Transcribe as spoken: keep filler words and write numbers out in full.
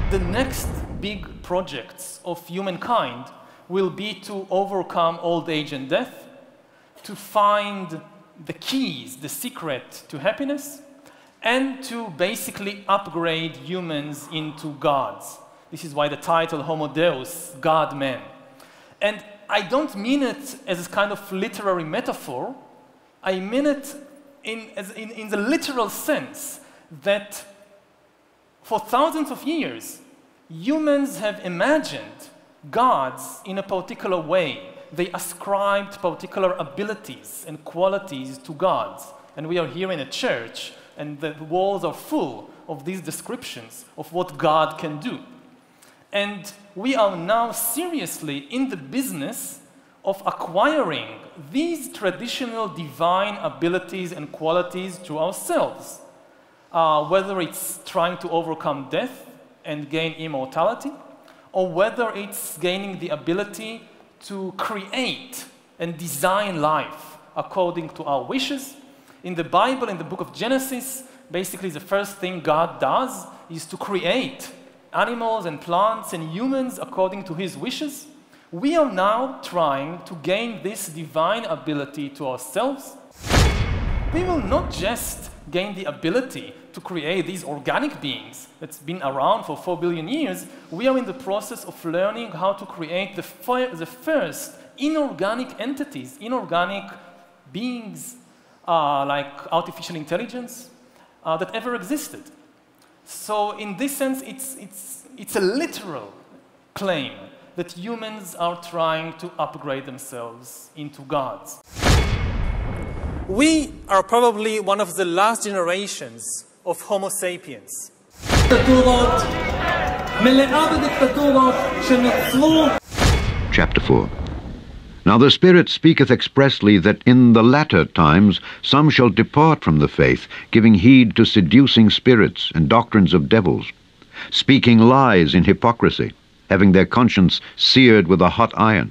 the next big projects of humankind will be to overcome old age and death, to find the keys, the secret to happiness, and to basically upgrade humans into gods. This is why the title Homo Deus, God-Man. And I don't mean it as a kind of literary metaphor. I mean it in, as in, in the literal sense that for thousands of years, humans have imagined gods in a particular way. They ascribed particular abilities and qualities to gods. And we are here in a church, and the walls are full of these descriptions of what God can do. And we are now seriously in the business of acquiring these traditional divine abilities and qualities to ourselves, uh, whether it's trying to overcome death and gain immortality, or whether it's gaining the ability to create and design life according to our wishes. In the Bible, in the book of Genesis, basically the first thing God does is to create animals and plants and humans according to his wishes. We are now trying to gain this divine ability to ourselves. We will not just gain the ability to create these organic beings that's been around for four billion years. We are in the process of learning how to create the, fir the first inorganic entities, inorganic beings uh, like artificial intelligence uh, that ever existed. So in this sense, it's, it's, it's a literal claim that humans are trying to upgrade themselves into gods. We are probably one of the last generations of Homo sapiens. Chapter four. Now the Spirit speaketh expressly that in the latter times some shall depart from the faith, giving heed to seducing spirits and doctrines of devils, speaking lies in hypocrisy, having their conscience seared with a hot iron,